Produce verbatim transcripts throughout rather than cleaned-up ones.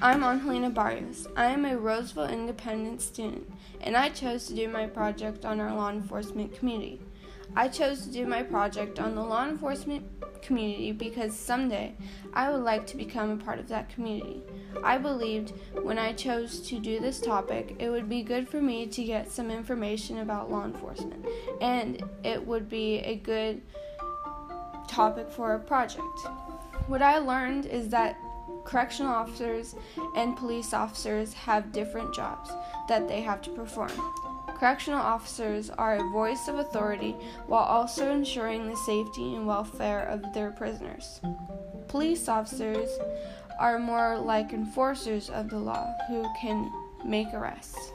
I'm Angelina Barrios. I am a Roseville Independent student, and I chose to do my project on our law enforcement community. I chose to do my project on the law enforcement community because someday I would like to become a part of that community. I believed when I chose to do this topic, it would be good for me to get some information about law enforcement, and it would be a good topic for a project. What I learned is that correctional officers and police officers have different jobs that they have to perform. Correctional officers are a voice of authority while also ensuring the safety and welfare of their prisoners. Police officers are more like enforcers of the law who can make arrests.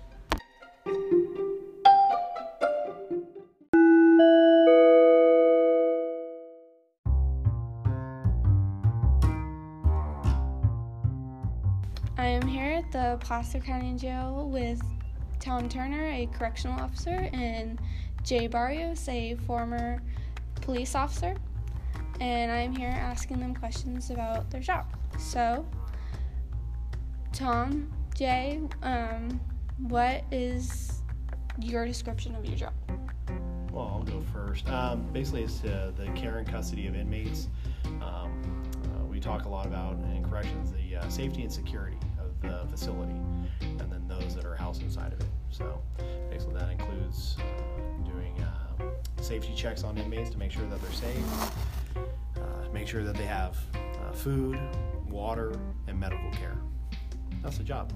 I am here at the Placer County Jail with Tom Turner, a correctional officer, and Jay Barrios, a former police officer, and I'm here asking them questions about their job. So, Tom, Jay, um, what is your description of your job? Well, I'll go first. Um, basically, it's uh, the care and custody of inmates. Um, uh, we talk a lot about in corrections the uh, safety and security of the facility, and then those that are housed inside of it. So basically that includes uh, doing uh, safety checks on inmates to make sure that they're safe, uh, make sure that they have uh, food, water, and medical care. That's the job.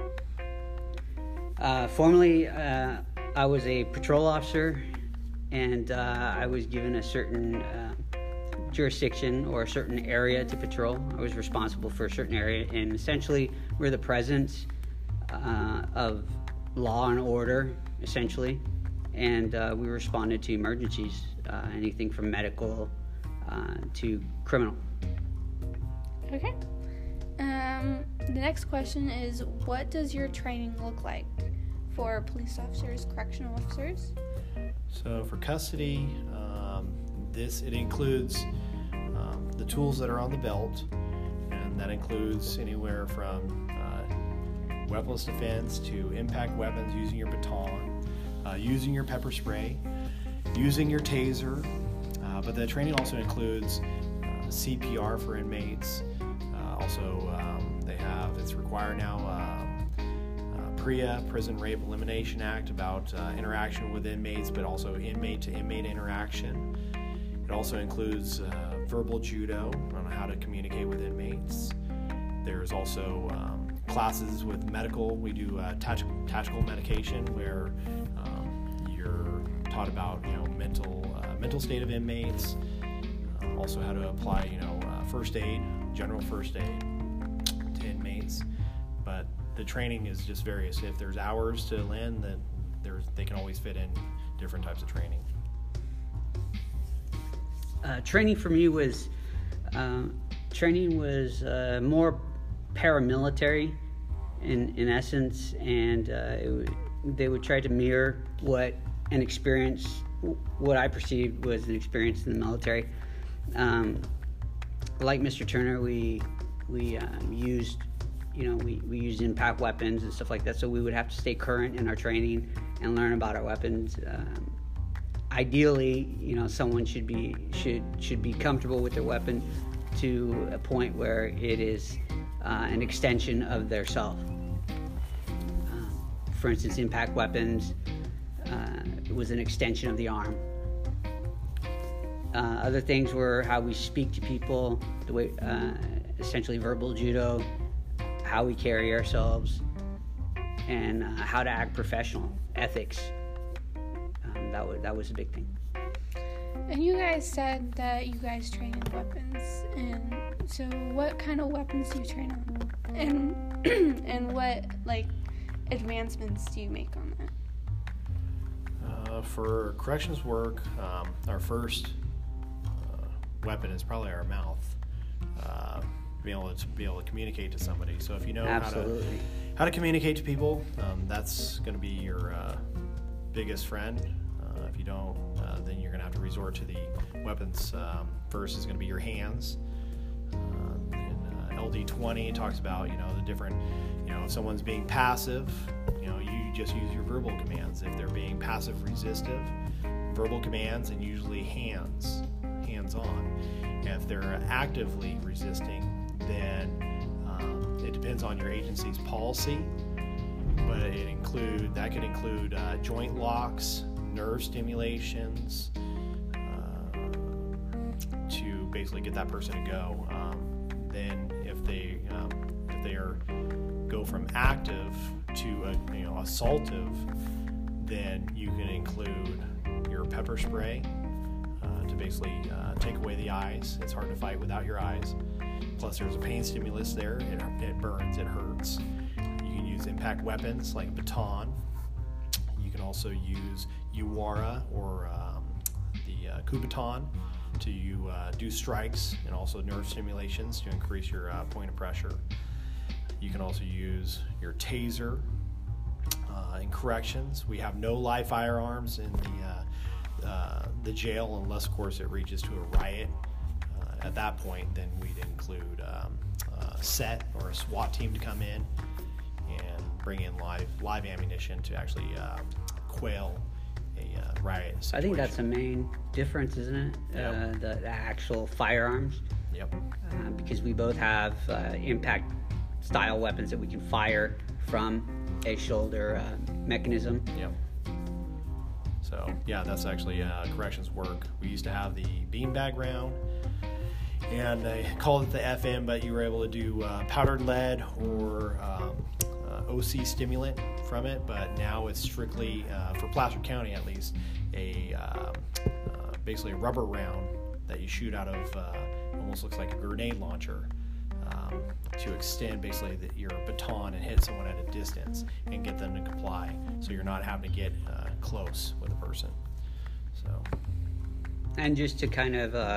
Uh, formerly, uh, I was a patrol officer, and uh, I was given a certain uh, jurisdiction or a certain area to patrol. I was responsible for a certain area, and essentially we're the presence uh, of law and order, essentially, and uh, we responded to emergencies, uh, anything from medical uh, to criminal. Okay. Um, the next question is, what does your training look like for police officers, correctional officers? So for custody, um, this it includes um, the tools that are on the belt, and that includes anywhere from uh, weaponless defense to impact weapons, using your baton, uh, using your pepper spray, using your taser, uh, but the training also includes uh, C P R for inmates. Uh, also, um, they have, it's required now, uh, uh, PREA, Prison Rape Elimination Act, about uh, interaction with inmates, but also inmate-to-inmate interaction. It also includes uh, verbal judo on how to communicate with inmates. There's also um, classes with medical. We do uh, tactical, tactical medication, where um, you're taught about, you know, mental uh, mental state of inmates. Uh, also, how to apply, you know, uh, first aid, general first aid to inmates. But the training is just various. If there's hours to lend, then there's they can always fit in different types of training. Uh, training for me was uh, training was uh, more paramilitary in in essence, and uh, it w- they would try to mirror what an experience, what I perceived was an experience in the military. Um, like Mister Turner, we we uh, used, you know, we, we used impact weapons and stuff like that, so we would have to stay current in our training and learn about our weapons. Um, ideally, you know, someone should be should should be comfortable with their weapon to a point where it is uh, an extension of their self. Um, for instance, impact weapons uh, was an extension of the arm. Uh, other things were how we speak to people, the way, uh, essentially verbal judo, how we carry ourselves, and uh, how to act professional, ethics. Um, that was that was a big thing. And you guys said that you guys train in weapons, and so what kind of weapons do you train on, and and what like advancements do you make on that? Uh, for corrections work, um, our first uh, weapon is probably our mouth. Uh, being able to be able to communicate to somebody. So if you know Absolutely. how to how to communicate to people, um, that's going to be your uh, biggest friend. Uh, if you don't, uh, then you're going to have to resort to the weapons. Um, first is going to be your hands. Uh, and, uh, L D twenty, it talks about, you know, the different, you know, if someone's being passive, you know, you just use your verbal commands. If they're being passive resistive, verbal commands, and usually hands, hands on. And if they're actively resisting, then um, it depends on your agency's policy, but it include that could include uh, joint locks, nerve stimulations, uh, to basically get that person to go. Um, then if they um, if they are go from active to a, you know, assaultive, then you can include your pepper spray uh, to basically uh, take away the eyes. It's hard to fight without your eyes. Plus, there's a pain stimulus there. It, it burns, it hurts. You can use impact weapons like baton. You can also use U W A R A or um, the uh, Kubaton to you, uh, do strikes, and also nerve stimulations to increase your uh, point of pressure. You can also use your taser. Uh, in corrections, we have no live firearms in the uh, uh, the jail unless, of course, it reaches to a riot. Uh, at that point, then we'd include um, a set or a SWAT team to come in and bring in live live ammunition to actually uh, quail a uh, riot situation. I think that's the main difference, isn't it? Yep. Uh, the, the actual firearms. Yep. Uh, because we both have uh, impact style weapons that we can fire from a shoulder uh, mechanism. Yep. So yeah, that's actually uh, corrections work. We used to have the beanbag round, and they called it the F M, but you were able to do uh, powdered lead or um, uh, O C stimulant from it. But now it's strictly, uh, for Placer County at least, a uh, uh, basically a rubber round that you shoot out of uh, almost looks like a grenade launcher. Um, to extend basically the, your baton and hit someone at a distance and get them to comply, so you're not having to get uh, close with a person. So, and just to kind of uh,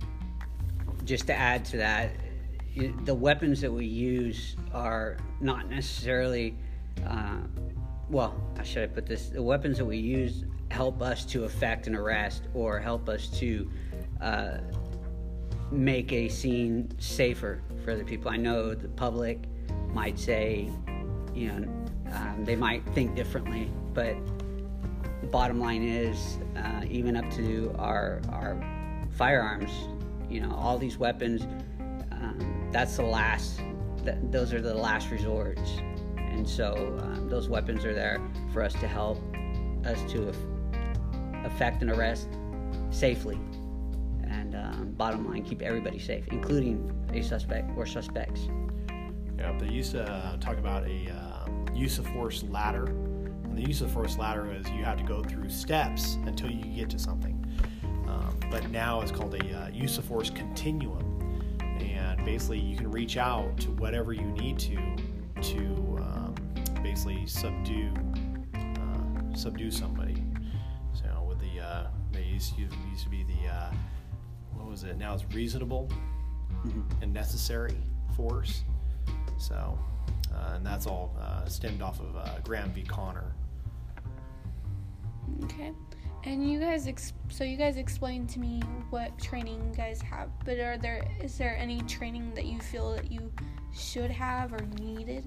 just to add to that, you, the weapons that we use are not necessarily uh, well, how should I put this? The weapons that we use help us to effect an arrest or help us to uh, make a scene safer for other people. I know the public might say, you know, um, they might think differently, but bottom line is, uh, even up to our our firearms, you know, all these weapons, um, that's the last, th- those are the last resorts. And so um, those weapons are there for us to help us to eff- effect an arrest safely. And um, bottom line, keep everybody safe, including a suspect or suspects. Yeah, they used to uh, talk about a uh, use of force ladder. And the use of force ladder is you have to go through steps until you get to something. Um, but now it's called a uh, use of force continuum. And basically you can reach out to whatever you need to to um, basically subdue uh, subdue somebody. So with the, uh, they used to, used to be the, uh, what was it? Now it's reasonable mm-hmm. and necessary force. So, uh, and that's all uh, stemmed off of uh, Graham v. Connor. Okay. And you guys, ex- so you guys explained to me what training you guys have, but are there, is there any training that you feel that you should have or needed?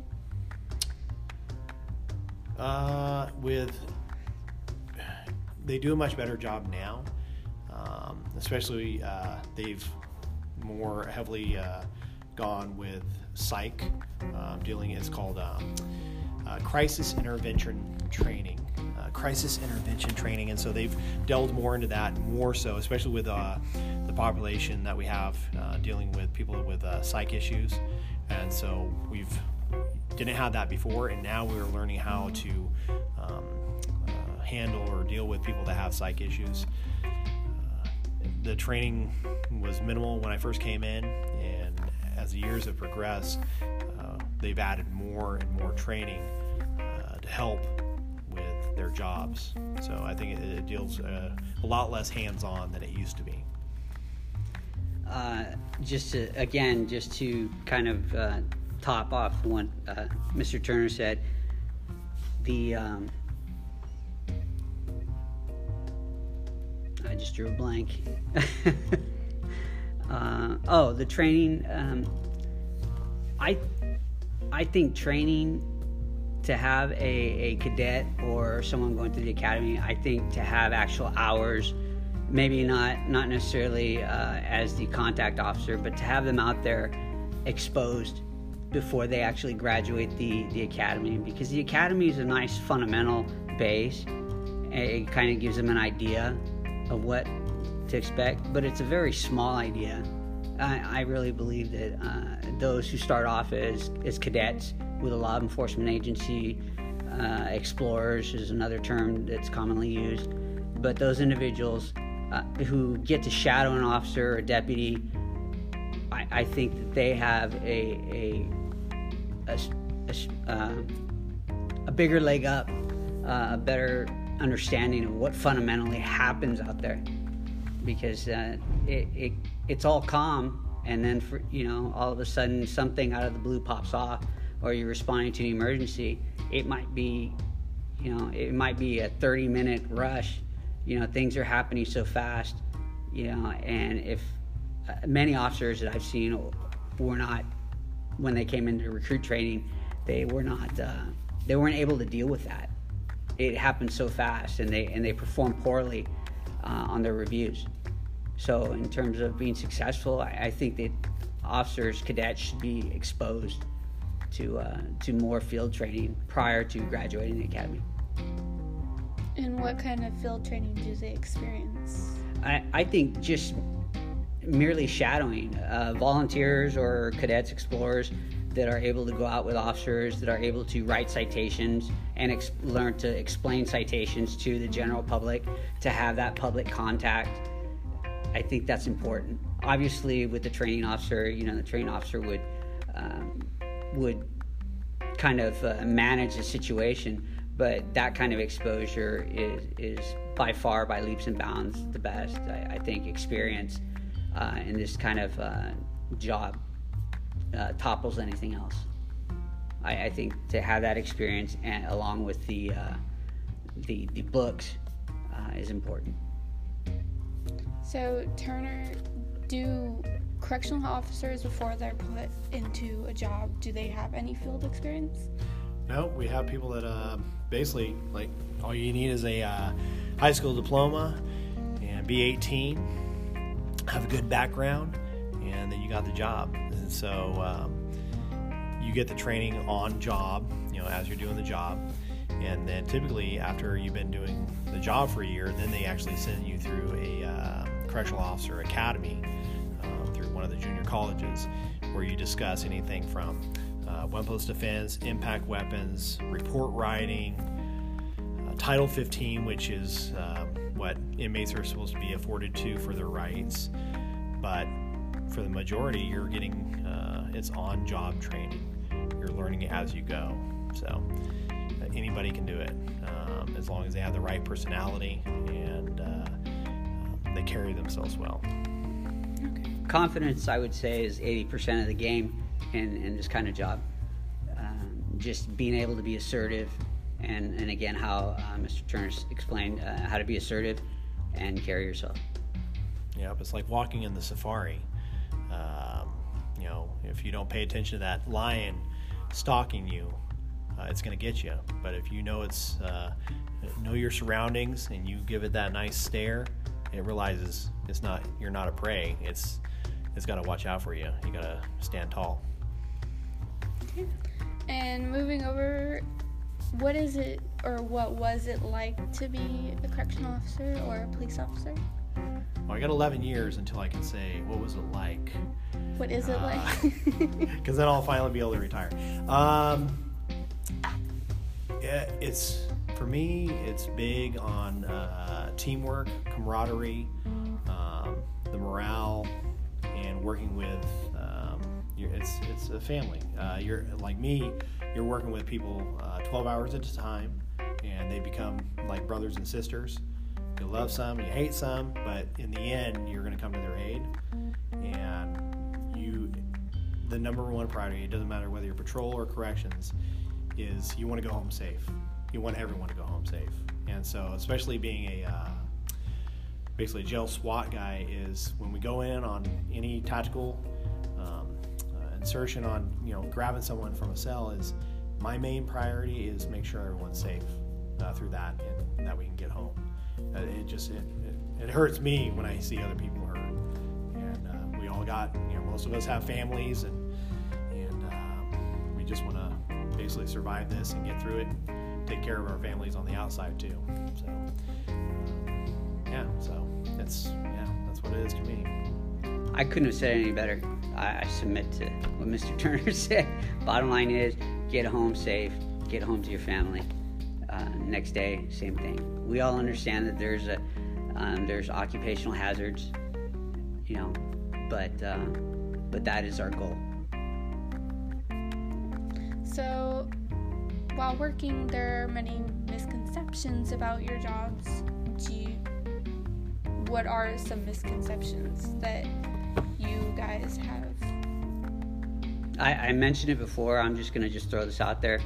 Uh, with, they do a much better job now. Um, especially, uh, they've more heavily uh, gone with psych, uh, dealing, it's called um, uh, crisis intervention training. Uh, crisis intervention training, and so they've delved more into that, more so, especially with uh, the population that we have uh, dealing with people with uh, psych issues. And so we've didn't have that before, and now we're learning how to um, uh, handle or deal with people that have psych issues. Uh, the training was minimal when I first came in, and as the years have progressed, uh, they've added more and more training uh, to help with their jobs. So I think it, it deals uh, a lot less hands-on than it used to be. Uh, just to, again, just to kind of uh, top off what uh, Mister Turner said, the um, I just drew a blank. uh, oh, the training. Um, I I think training, to have a, a cadet or someone going through the academy, I think to have actual hours, maybe not not necessarily uh, as the contact officer, but to have them out there exposed before they actually graduate the, the academy, because the academy is a nice fundamental base. It kind of gives them an idea of what to expect, but it's a very small idea. I, I really believe that uh, those who start off as, as cadets with a law enforcement agency, uh, explorers is another term that's commonly used, but those individuals uh, who get to shadow an officer or deputy, I, I think that they have a a, a, a, uh, a bigger leg up, uh, a better understanding of what fundamentally happens out there, because uh, it, it it's all calm, and then for you know all of a sudden something out of the blue pops off, or you're responding to an emergency. It might be, you know, it might be a thirty minute rush. You know, things are happening so fast, you know, and if uh, many officers that I've seen were not, when they came into recruit training, they were not, uh, they weren't able to deal with that. It happened so fast, and they and they performed poorly uh, on their reviews. So in terms of being successful, I, I think that officers, cadets should be exposed to uh, to more field training prior to graduating the academy. And what kind of field training do they experience? I, I think just merely shadowing uh, volunteers or cadets, explorers that are able to go out with officers, that are able to write citations and ex- learn to explain citations to the general public, to have that public contact. I think that's important. Obviously, with the training officer, you know, the training officer would um, would kind of uh, manage the situation, but that kind of exposure is is by far, by leaps and bounds, the best. I, I think experience uh, in this kind of uh, job uh, topples anything else. I, I think to have that experience, and along with the uh, the, the books, uh, is important. So, Turner, do correctional officers, before they're put into a job, do they have any field experience? No, we have people that uh, basically, like, all you need is a uh, high school diploma and be eighteen, have a good background, and then you got the job. And so um, you get the training on job, you know, as you're doing the job. And then typically after you've been doing the job for a year, then they actually send you through a uh, correctional officer academy uh, through one of the junior colleges, where you discuss anything from uh, weapons defense, impact weapons, report writing, uh, Title fifteen, which is um, what inmates are supposed to be afforded to for their rights. But for the majority, you're getting uh, it's on-job training. You're learning it as you go. So anybody can do it, um, as long as they have the right personality and uh, they carry themselves well. Okay. Confidence, I would say, is eighty percent of the game in, in this kind of job. Um, just being able to be assertive, and, and again, how uh, Mister Turner explained uh, how to be assertive and carry yourself. Yep, it's like walking in the safari. Um, you know, if you don't pay attention to that lion stalking you, Uh, it's going to get you. But if you know it's uh, know your surroundings and you give it that nice stare, it realizes it's not you're not a prey. It's it's got to watch out for you. You got to stand tall. Okay. And moving over, what is it, or what was it like to be a correctional officer or a police officer? Well, I got eleven years until I can say what was it like. What is it uh, like? Because then I'll finally be able to retire. Um, Yeah, it's for me. It's big on uh, teamwork, camaraderie, um, the morale, and working with. Um, you're, it's it's a family. Uh, you're like me. You're working with people uh, twelve hours at a time, and they become like brothers and sisters. You love some, you hate some, but in the end, you're going to come to their aid. And you, the number one priority. It doesn't matter whether you're patrol or corrections. Is you want to go home safe. You want everyone to go home safe. And so, especially being a uh, basically a jail SWAT guy, is when we go in on any tactical um, uh, insertion on, you know, grabbing someone from a cell is my main priority is make sure everyone's safe uh, through that and that we can get home. Uh, it just it, it, it hurts me when I see other people hurt, and uh, we all got, you know, most of us have families, and and um, we just want to basically survive this and get through it, and take care of our families on the outside too. So yeah, so that's yeah, that's what it is to me. I couldn't have said it any better. I, I submit to what Mister Turner said. Bottom line is, get home safe, get home to your family. Uh, next day, same thing. We all understand that there's a um, there's occupational hazards, you know, but uh, but that is our goal. So, while working, there are many misconceptions about your jobs. Do you, what are some misconceptions that you guys have? I, I mentioned it before. I'm just going to just throw this out there.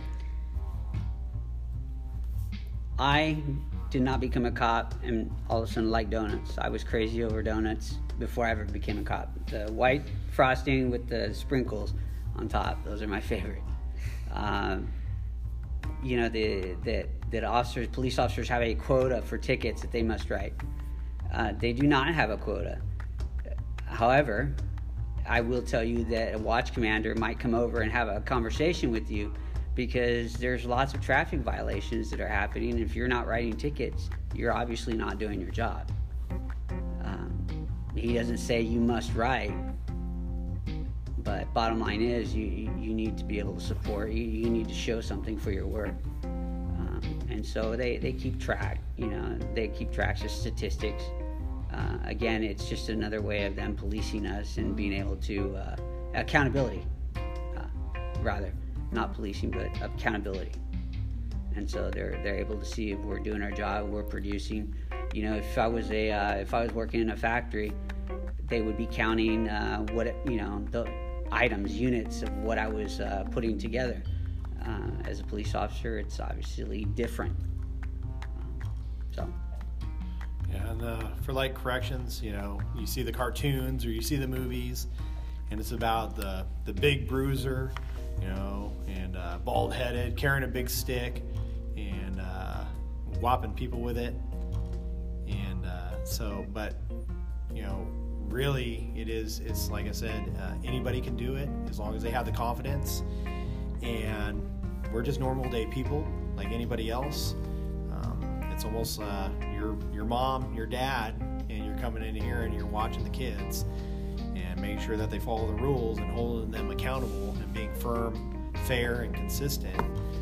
I did not become a cop and all of a sudden like donuts. I was crazy over donuts before I ever became a cop. The white frosting with the sprinkles on top, those are my favorite. Um, you know, the, the, that officers, police officers have a quota for tickets that they must write. Uh, they do not have a quota. However, I will tell you that a watch commander might come over and have a conversation with you, because there's lots of traffic violations that are happening. And if you're not writing tickets, you're obviously not doing your job. Um, he doesn't say you must write, but bottom line is you, you need to be able to support, you, you need to show something for your work. Um, and so they, they keep track, you know, they keep tracks of statistics. Uh, again, it's just another way of them policing us and being able to, uh, accountability, uh, rather. Not policing, but accountability. And so they're they're able to see if we're doing our job, we're producing. You know, if I was a uh, if I was working in a factory, they would be counting uh, what it, you know, the items, units of what I was uh, putting together. Uh, as a police officer, it's obviously different. Um, so. Yeah, and uh, for like corrections, you know, you see the cartoons or you see the movies, and it's about the the big bruiser, you know, and uh, bald-headed, carrying a big stick, and uh, whopping people with it. And uh, so, but, you know, really it is, it's like I said, uh, anybody can do it as long as they have the confidence. And we're just normal day people like anybody else. Um, it's almost uh, your, your mom, your dad, and you're coming in here and you're watching the kids and making sure that they follow the rules and holding them accountable and being firm, fair, and consistent.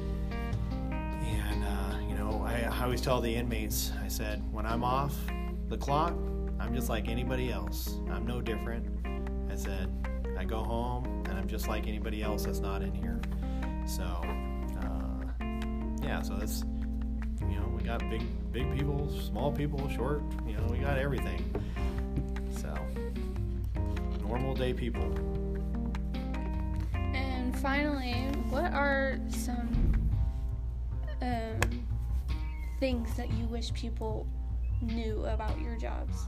And, uh, you know, I, I always tell the inmates, I said, when I'm off the clock, I'm just like anybody else. I'm no different. I said, I go home, and I'm just like anybody else that's not in here. So, uh, yeah, so that's, you know, we got big, big people, small people, short, you know, we got everything. So, normal day people. And finally, what are some um, things that you wish people knew about your jobs?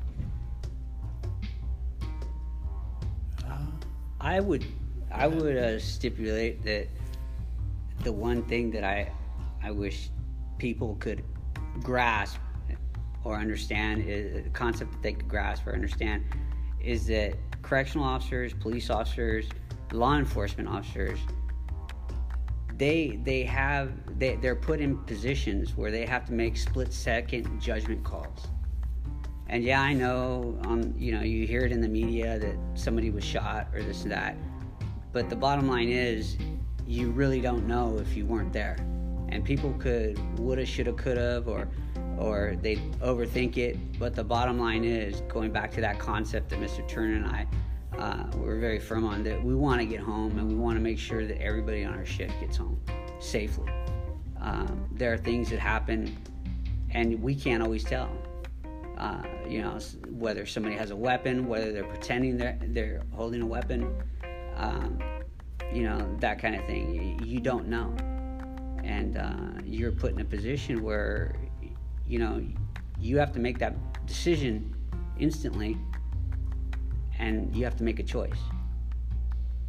I would, I would uh, stipulate that the one thing that I, I wish people could grasp or understand, is a concept that they could grasp or understand, is that correctional officers, police officers, law enforcement officers, they they have they, they're put in positions where they have to make split-second judgment calls. And yeah, I know, um, you know, you hear it in the media that somebody was shot or this and that, but the bottom line is, you really don't know if you weren't there. And people could woulda, shoulda, coulda, or or they overthink it. But the bottom line is, going back to that concept that Mister Turner and I uh, were very firm on, that we want to get home and we want to make sure that everybody on our shift gets home safely. Um, there are things that happen, and we can't always tell. Uh, you know, whether somebody has a weapon, whether they're pretending they're they're holding a weapon, um, you know, that kind of thing. You, you don't know, and uh, you're put in a position where, you know, you have to make that decision instantly, and you have to make a choice.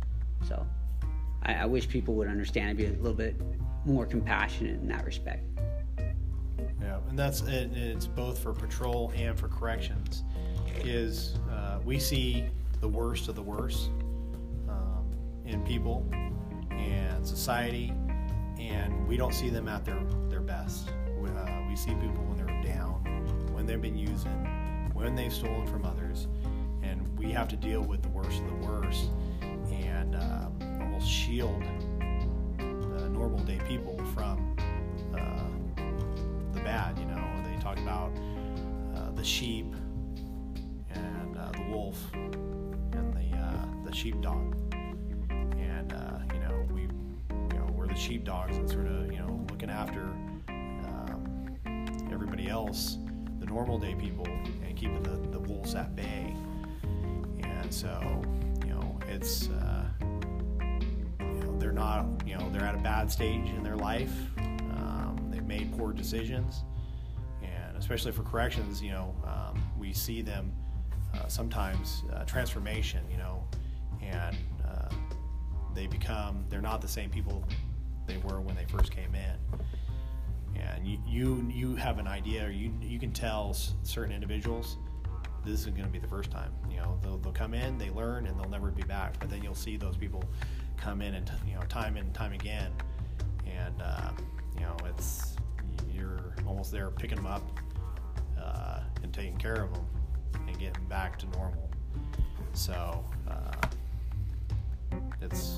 So I, I wish people would understand and be a little bit more compassionate in that respect. Yeah, and that's it, it's both for patrol and for corrections. Is uh, we see the worst of the worst um, in people and society, and we don't see them at their, their best. We, uh, we see people when they're down, when they've been using, when they've stolen from others, and we have to deal with the worst of the worst and uh, almost shield the normal day people from uh, the bad. You know, they talk about uh, the sheep and uh, the wolf and the uh, the sheepdog, and uh, you know we you know we're the sheepdogs that sort of you know looking after um, everybody else, the normal day people, and keeping the, the wolves at bay. And so you know it's uh, you know they're not you know they're at a bad stage in their life. Um, they've made poor decisions, and especially for corrections, you know um, we see them. Uh, sometimes uh, transformation, you know, and uh, they become, they're not the same people they were when they first came in. And you you, you have an idea, or you you can tell s- certain individuals, this isn't going to be the first time. You know, they'll, they'll come in, they learn, and they'll never be back. But then you'll see those people come in and, you know, time and time again. And, uh, you know, it's, you're almost there picking them up uh, and taking care of them and getting back to normal. So uh, it's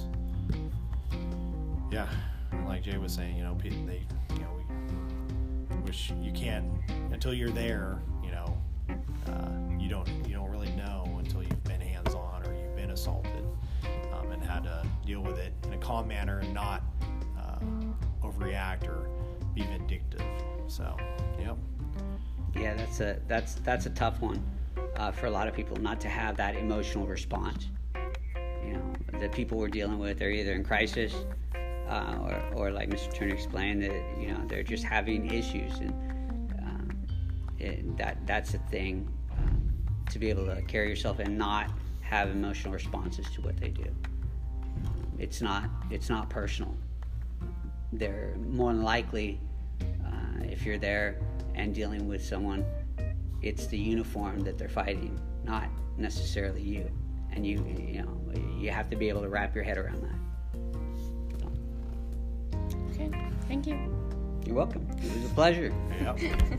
yeah, like Jay was saying, you know, they, you know, we wish you can't until you're there. You know, uh, you don't you don't really know until you've been hands-on or you've been assaulted um, and had to deal with it in a calm manner and not uh, overreact or be vindictive. So, yep. Yeah, that's a that's that's a tough one. Uh, for a lot of people, not to have that emotional response. You know, the people we're dealing with are either in crisis, uh, or, or like Mister Turner explained, that you know they're just having issues, and um, it, that that's a thing um, to be able to carry yourself and not have emotional responses to what they do. It's not it's not personal. They're more than likely, uh, if you're there and dealing with someone, it's the uniform that they're fighting, not necessarily you. And you, you know, you have to be able to wrap your head around that. So. Okay, thank you. You're welcome. It was a pleasure. Yep.